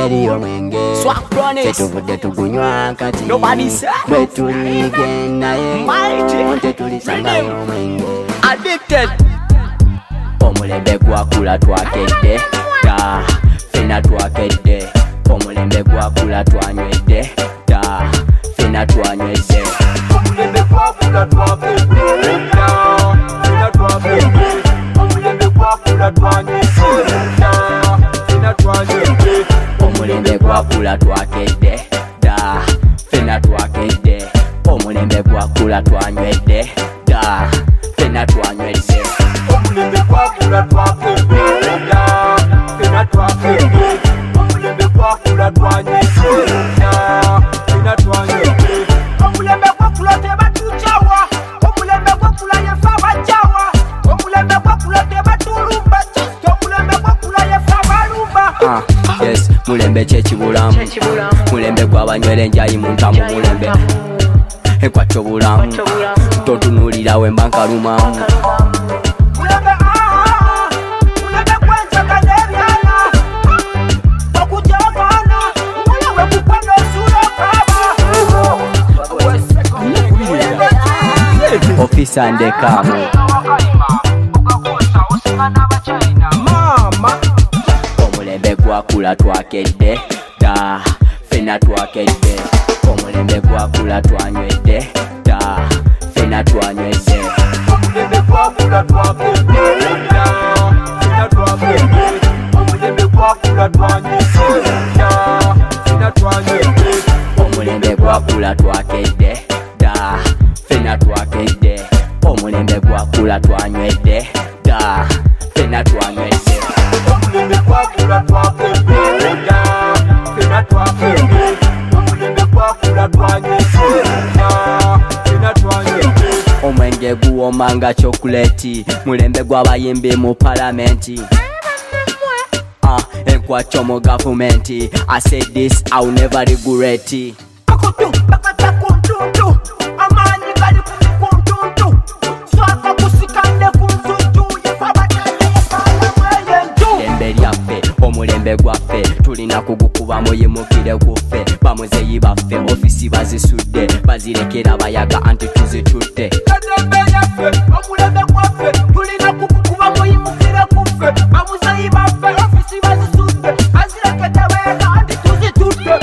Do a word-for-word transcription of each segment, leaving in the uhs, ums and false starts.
Teri omwenge tetuvudde tugunywa kati bwe tuligenda ye tetulisangayo omwenge Addicted. Omulembe gwakula twakedde da fena twakedde omulembe gwakula twanywedde da fena twanywedde Omulembe gwakula twakedde da fena twakedde omulembe gwakula twanywedde da fena twanywedde omulembe gwakula twakedde da fena twakedde omulembe gwakula twanywedde da fena twanywedde omulembe gwakula twakedde da fena twakedde omulembe gwakula twanywedde da fena twanywedde omulembe gwakula tebatujawa omulembe gwakula yefa bajawa omulembe gwakula tebatulumba omulembe gwakula yefa balumba. Ah, yes, mulembe kyekibulamu mulembe gwabanywera enjayi mu ntamu mulembe ekwatyo bulamu totunulira we mba nkalumamu Mulembe ah mulembe kwenzaga n'ebyana okujagana mulembe kukwano sura kaba ofisa ndekamu mama omulembe gwakula twakedde da fena twakedde omulembe gwakula twanywedde da fena twanywedde omulembe gwakula twakedde da fena twakedde omulembe gwakula twanywedde da fena twanywedde omulembe gwakula twakedde da fena twakedde omulembe gwakula twanywedde da fena twanywedde omulembe gwakula twakedde da fena twakedde omulembe gwakula twanywedde da fena twanywedde omwenge guwoma nga chokuleti mulembe gw'abayimbi mu palamenti ah, enkwatyo mu gavumenti I said this I will never regret it. Akutu bakata kuntuntu amani gali kuntuntu swaka kusikande kuntuntu yefabatale yefala mweyentu lembe lyaffe omulembe gwaffe tulina kugukuba muyimukire guffe bamuzeyi baffe ofisi bazisudde bazirekera bayaga anti tuzitutte lembe yaffe omulembe gwaffe tulina kukukuba muyimukire guffe bamuzeyi baffe ofisi bazisudde bazirekera bayaga anti tuzitutte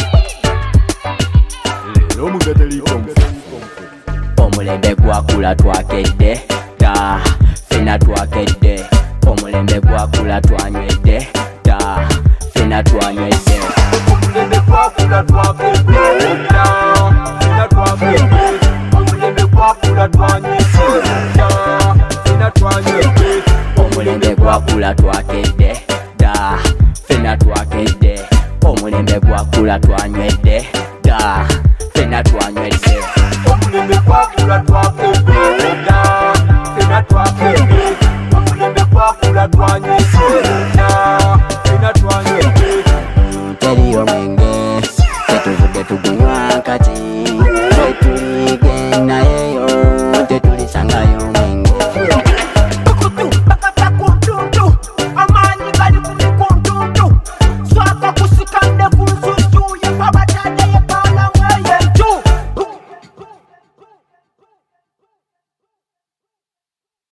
omulembe gwakula twakedde da fena twakedde omulembe gwakula twanywedde da fena twanywedde omulembe gwakula twakedde da fena twakedde omulembe gwakula twanywedde da fena twanywedde omulembe gwakula twakedde da fena twakedde omulembe gwakula twanywedde da fena twanywedde omulembe gwakula twakedde da fena twakedde omulembe gwakula twanywedde